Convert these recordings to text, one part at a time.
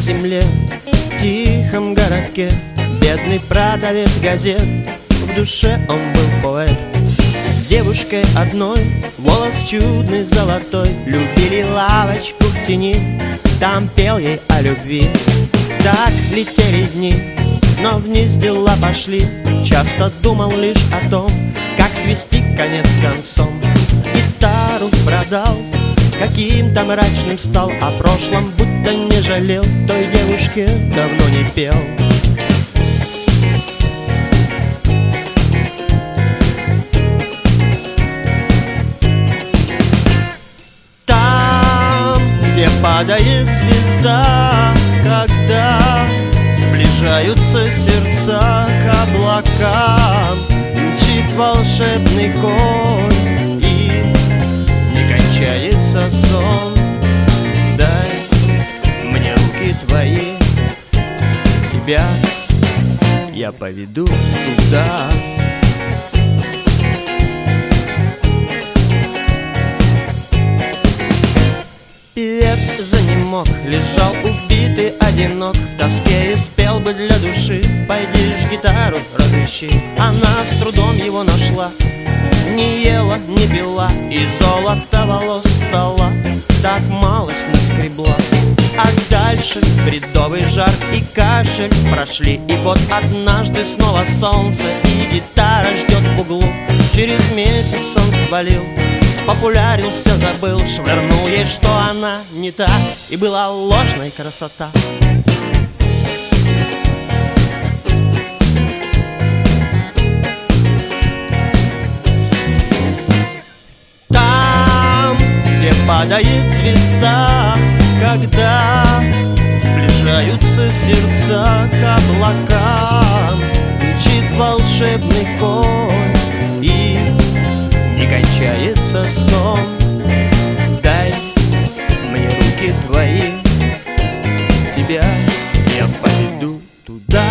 земле, в тихом городке, бедный продавец газет, в душе он был поэт. Девушкой одной, волос чудный золотой, любили лавочку в тени, там пел ей о любви. Так летели дни, но вниз дела пошли. Часто думал лишь о том, как свести конец с концом. Гитару продал, каким-то мрачным стал, о прошлом будто не жалел, той девушке давно не пел. Там, где падает звезда, когда сближаются сердца к облакам, мчит волшебный конь и не кончается сон. Дай мне руки твои, тебя я поведу туда. Певец занемог, лежал убитый, одинок, в тоске и спел бы для души: пойди ж гитару разыщи. Она с трудом его нашла, не ела, не пила, и золото волос стала так малость наскребла. А дальше бредовый жар и кашель прошли, и вот однажды снова солнце, и гитара ждет в углу. Через месяц он свалил, популярился, забыл, швырнул ей, что она не та, и была ложной красота. Там, где падает звезда, когда сближаются сердца к облакам, мчит волшебный конь и не кончается сон. Дай мне руки твои, тебя я поведу туда.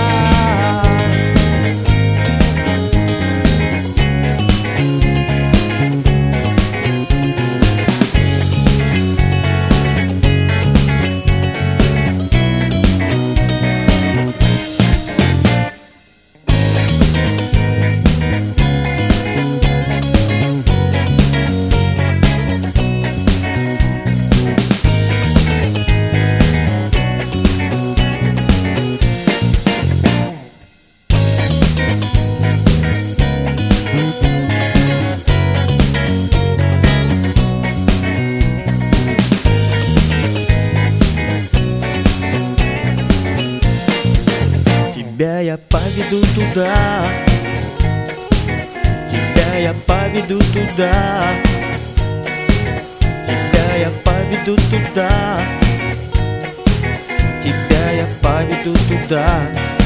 Тебя я поведу туда, тебя я поведу туда, тебя я поведу туда, тебя я поведу туда.